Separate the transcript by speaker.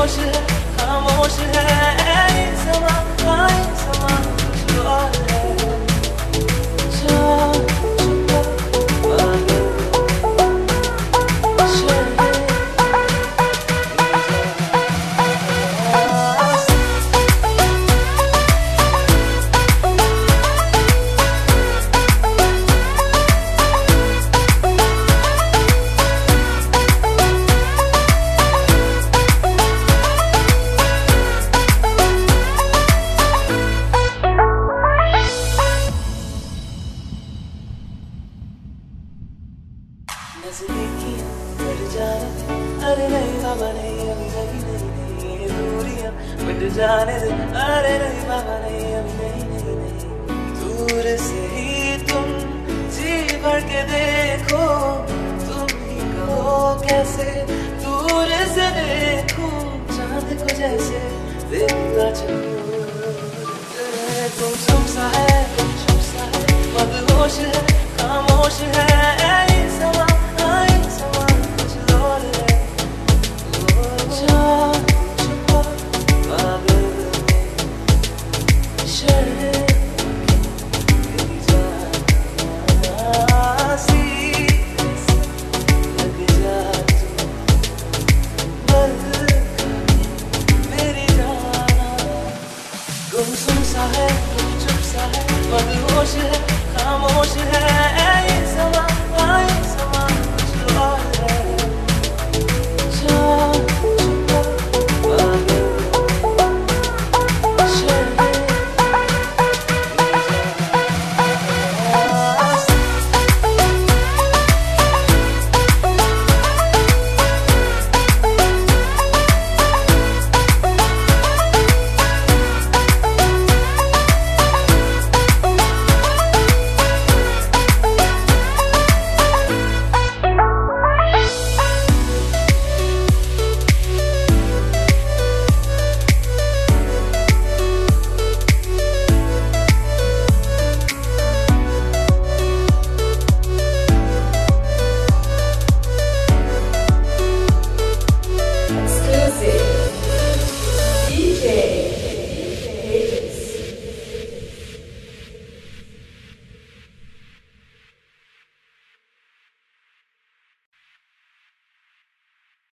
Speaker 1: मदहोश है, खामोश है ये समा कुछ और है। जान चुका पागल शहर नज़दीकियाँ बढ़ जाने दे, अरे नहीं बाबा नहीं अभी नहीं नहीं नहीं, ये दूरियाँ मिट जाने दे, अरे नहीं बाबा नहीं अभी नहीं नहीं नहीं। दूर से ही तुम जी भर के देखो, तुम ही कहो कैसे दूर से देखूं चांद को जैसे देखता चलूं। तुम सा है मदहोश है, खामोश है